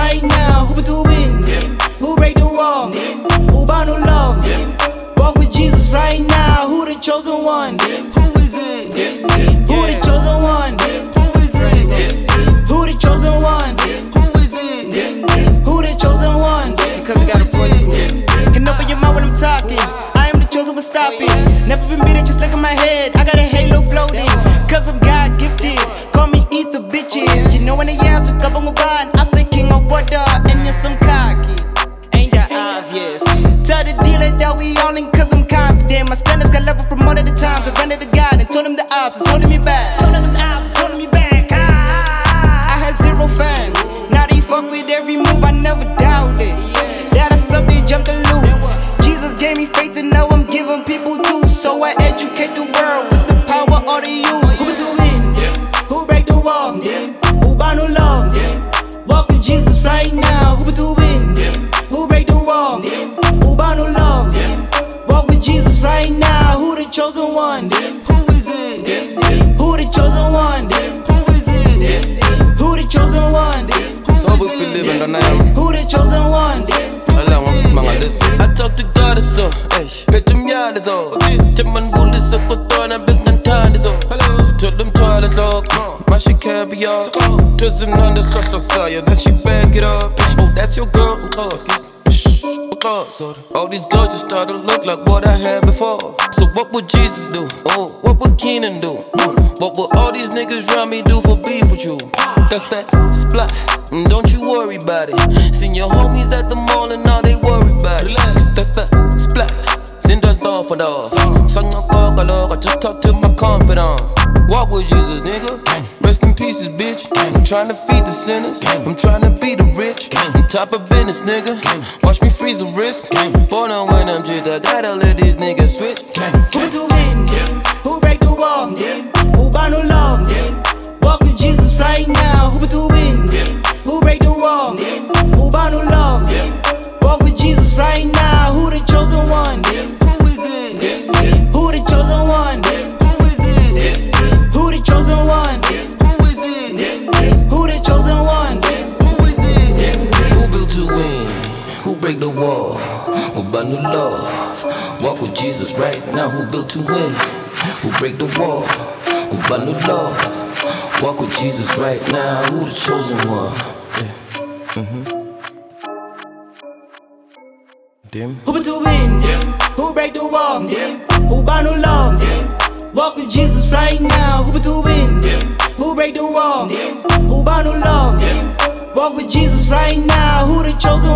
right now? Who to win? Who break the wall? Who bound to love? Walk with Jesus right now. Who the chosen one? Who is it? Who the chosen one? Who is it? Who the chosen one? Who is it? Who the chosen one? Because we got a voice. Can open your mouth when I'm talking. I am the chosen one, stop it. Never been beat it, just look at my head. I got a halo floating. Cause I'm God gifted. Call me ether bitches. You know when they ask what's up on my bond, I say king of water and yes I'm cocky. Ain't that obvious? Tell the dealer that we all in cause I'm confident. My standards got level from all of the times. I ran to the God and told him the ops is holding me back. Told him the ops is holding me back. I had 0 fans. Now they fuck with every move, I never doubted. That I sub, they jump the loop. Jesus gave me faith to know I'm giving people too. So I educate the world with the power of the youth. Who to win? Who break the wall? Who bound to love? Walk with Jesus right now. Who to win? Who break the wall? Who bound to love? Walk with Jesus right now. Who the chosen one? Who is it? Who the chosen one? Who is it? Who the chosen one? So we believe in the name. Who the chosen one? I talk to God so, pet him yard so. Timon bullet so coston and business time so. Tell them toilet lock, my shit caviar. Doesn't on the social side, then she back it up. Oh, that's your girl. All these girls just start to look like what I had before. So what would Jesus do? Oh, what would Keenan do? What would all these niggas around me do for beef with you? That's that splat, don't you worry about it. Seen your homies at the mall and now they worry about it. That's that splat, send us door for door. Sang a I just talk to my confidant. Walk with Jesus, nigga. Rest in pieces, bitch. I'm trying to feed the sinners. I'm trying to be the rich. I'm top of business, nigga. Watch me freeze the wrist. Born on when I'm jit, I gotta let these niggas switch. Who to win? Who break the wall? Who bound to love? Walk with Jesus right now. Who to win? Who break the wall? Who bound to love? Walk with Jesus right now. Who the chosen one? Who is it? Who the chosen one? Who is it? Who the chosen one? Who is it? Who the chosen one? Who is it? Who built to win? Who break the wall? Who bound to love? Walk with Jesus right now. Who built to win? Who break the wall? Who bound to love? Walk with Jesus right now. Who the chosen one? Who to win? Who break the wall? Who bound to love? Walk with Jesus right now. Who to win? Who break the wall? Who bound to love? Walk with Jesus right now. Who the chosen